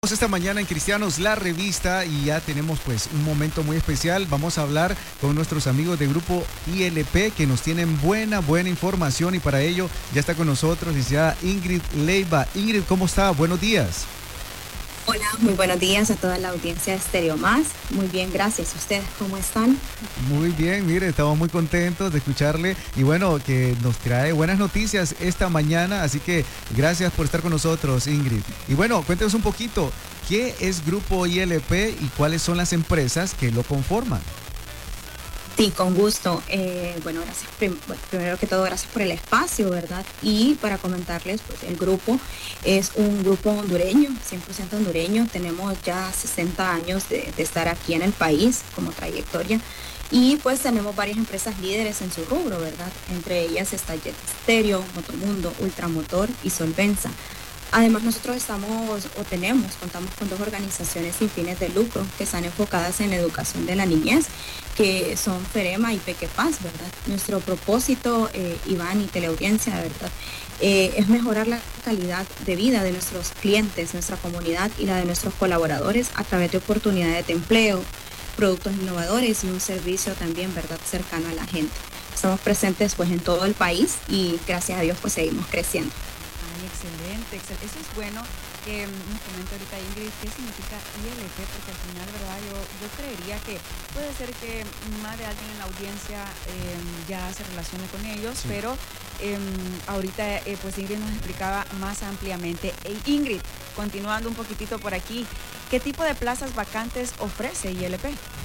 Esta mañana en Cristianos la Revista y ya tenemos pues un momento muy especial. Vamos a hablar con nuestros amigos de Grupo ILP que nos tienen buena información y para ello ya está con nosotros licenciada Ingrid Leiva. Ingrid, ¿cómo está? Buenos días. Hola, muy buenos días a toda la audiencia de Stereo Más. Muy bien, gracias. ¿Ustedes cómo están? Muy bien, mire, estamos muy contentos de escucharle y bueno, que nos trae buenas noticias esta mañana, así que gracias por estar con nosotros, Ingrid. Y bueno, cuéntenos un poquito, ¿qué es Grupo ILP y cuáles son las empresas que lo conforman? Sí, con gusto. Bueno, gracias. Primero que todo, gracias por el espacio, ¿verdad? Y para comentarles, pues el grupo es un grupo hondureño, 100% hondureño. Tenemos ya 60 años de estar aquí en el país como trayectoria. Y pues tenemos varias empresas líderes en su rubro, ¿verdad? Entre ellas está Jet Stereo, Motomundo, Ultramotor y Solvenza. Además, nosotros contamos con dos organizaciones sin fines de lucro que están enfocadas en la educación de la niñez, que son FEREMA y Pequepaz, ¿verdad? Nuestro propósito, Iván y teleaudiencia, ¿verdad? Es mejorar la calidad de vida de nuestros clientes, nuestra comunidad y la de nuestros colaboradores a través de oportunidades de empleo, productos innovadores y un servicio también, ¿verdad?, cercano a la gente. Estamos presentes pues en todo el país y gracias a Dios pues seguimos creciendo. Excelente. Eso es bueno que nos comente ahorita Ingrid qué significa ILP, porque al final, ¿verdad? Yo creería que puede ser que más de alguien en la audiencia ya se relacione con ellos, sí. Pero ahorita pues Ingrid nos explicaba más ampliamente. Ingrid, continuando un poquitito por aquí, ¿qué tipo de plazas vacantes ofrece ILP?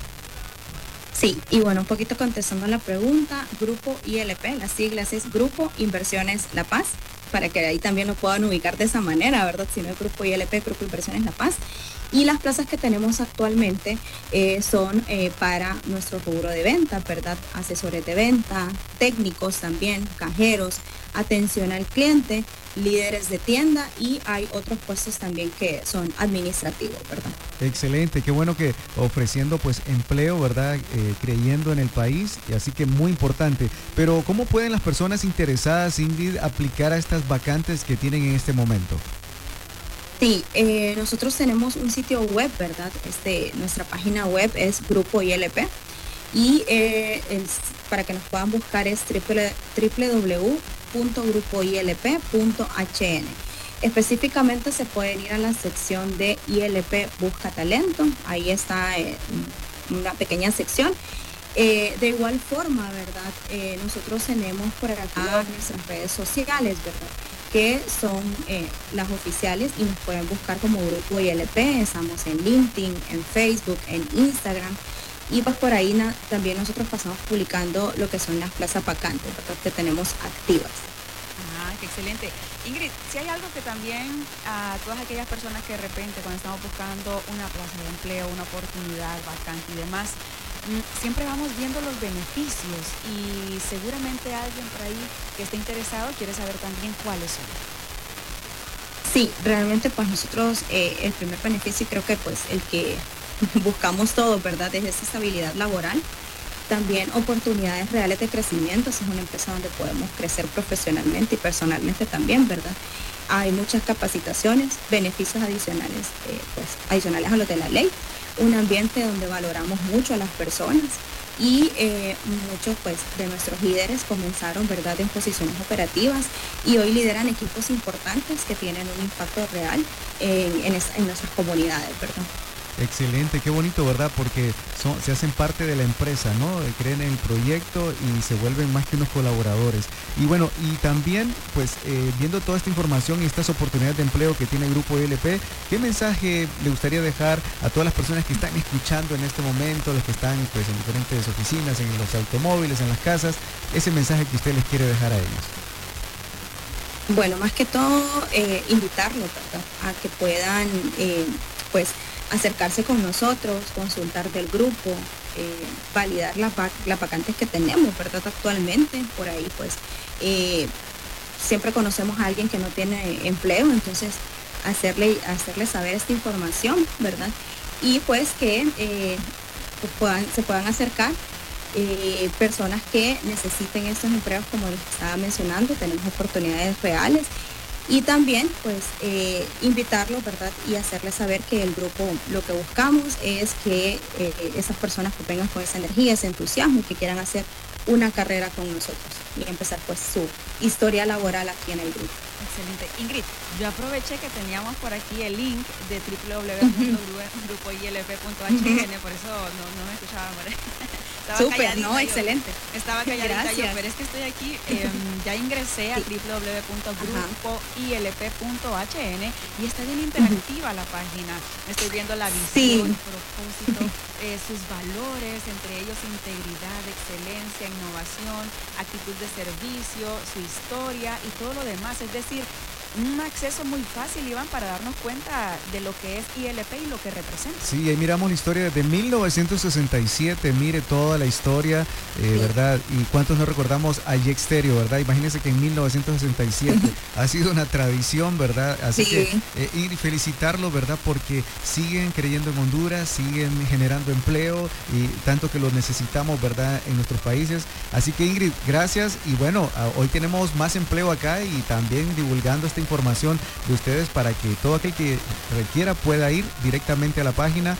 Sí, y bueno, un poquito contestando a la pregunta, Grupo ILP, las siglas es Grupo Inversiones La Paz, para que ahí también lo puedan ubicar de esa manera, ¿verdad? Si no es Grupo ILP, Grupo Inversiones La Paz. Y las plazas que tenemos actualmente son para nuestro rubro de venta, ¿verdad? Asesores de venta, técnicos también, cajeros, atención al cliente, líderes de tienda y hay otros puestos también que son administrativos, ¿verdad? Excelente, qué bueno que ofreciendo pues empleo, ¿verdad? Creyendo en el país, y así que muy importante. Pero ¿cómo pueden las personas interesadas, Ingrid, aplicar a estas vacantes que tienen en este momento? Sí, nosotros tenemos un sitio web, ¿verdad? Nuestra página web es Grupo ILP y para que nos puedan buscar es www.grupoilp.hn. Específicamente se pueden ir a la sección de ILP Busca Talento, ahí está una pequeña sección. De igual forma, ¿verdad? Nosotros tenemos por acá nuestras redes sociales, ¿verdad?, que son las oficiales y nos pueden buscar como Grupo ILP. Estamos en LinkedIn, en Facebook, en Instagram y pues por ahí también nosotros pasamos publicando lo que son las plazas vacantes, ¿verdad?, que tenemos activas. Qué excelente. Ingrid, si hay algo que también a todas aquellas personas que de repente cuando estamos buscando una plaza de empleo, una oportunidad vacante y demás, siempre vamos viendo los beneficios y seguramente alguien por ahí que esté interesado quiere saber también cuáles son. Sí, realmente pues nosotros el primer beneficio y creo que pues el que buscamos todos, ¿verdad?, es esa estabilidad laboral. También oportunidades reales de crecimiento, es una empresa donde podemos crecer profesionalmente y personalmente también, ¿verdad? Hay muchas capacitaciones, beneficios adicionales, adicionales a los de la ley, un ambiente donde valoramos mucho a las personas y muchos pues de nuestros líderes comenzaron, ¿verdad?, en posiciones operativas y hoy lideran equipos importantes que tienen un impacto real en nuestras comunidades, ¿verdad? Excelente, qué bonito, ¿verdad? Porque se hacen parte de la empresa, ¿no? Creen en el proyecto y se vuelven más que unos colaboradores. Y bueno, y también, pues, viendo toda esta información y estas oportunidades de empleo que tiene el Grupo ILP, ¿qué mensaje le gustaría dejar a todas las personas que están escuchando en este momento, los que están, pues, en diferentes oficinas, en los automóviles, en las casas, ese mensaje que usted les quiere dejar a ellos? Bueno, más que todo, invitarlos, ¿verdad?, a que puedan, pues, acercarse con nosotros, consultar del grupo, validar las vacantes que tenemos, ¿verdad?, actualmente. Por ahí pues siempre conocemos a alguien que no tiene empleo, entonces hacerle saber esta información, ¿verdad? Y pues que se puedan acercar personas que necesiten estos empleos, como les estaba mencionando. Tenemos oportunidades reales Y también pues invitarlos, ¿verdad? Y hacerles saber que el grupo lo que buscamos es que esas personas que vengan con esa energía, ese entusiasmo y que quieran hacer una carrera con nosotros y empezar pues su historia laboral aquí en el grupo. Excelente. Ingrid, yo aproveché que teníamos por aquí el link de www.grupoilp.hn, por eso no me escuchaba. Súper, no, excelente. Estaba calladita yo, pero es que estoy aquí, ya ingresé a www.grupoilp.hn y está bien interactiva la página. Estoy viendo la visión, el propósito, sus valores, entre ellos integridad, excelencia, innovación, actitud de servicio, su historia y todo lo demás. Es decir, un acceso muy fácil, Iván, para darnos cuenta de lo que es ILP y lo que representa. Sí, ahí miramos la historia desde 1967, mire toda la historia, ¿verdad? Y cuántos no recordamos a Exterio, ¿verdad? Imagínense que en 1967 ha sido una tradición, ¿verdad? Así que y felicitarlo, ¿verdad? Porque siguen creyendo en Honduras, siguen generando empleo y tanto que lo necesitamos, ¿verdad? En nuestros países. Así que Ingrid, gracias y bueno, hoy tenemos más empleo acá y también divulgando esta información de ustedes para que todo aquel que requiera pueda ir directamente a la página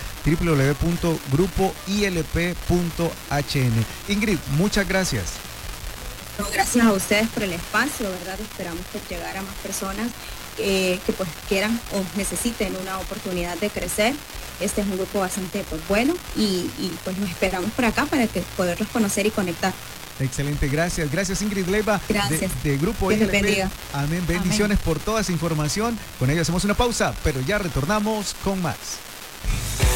www.grupoilp.hn. Ingrid, muchas gracias. Gracias a ustedes por el espacio, ¿verdad? Esperamos pues llegar a más personas que pues quieran o necesiten una oportunidad de crecer. Este es un grupo bastante pues bueno y pues nos esperamos por acá para que poderlos conocer y conectar. Excelente, gracias. Gracias Ingrid Leiva de Grupo ILP. Amén, bendiciones por toda esa información. Con ello hacemos una pausa, pero ya retornamos con más.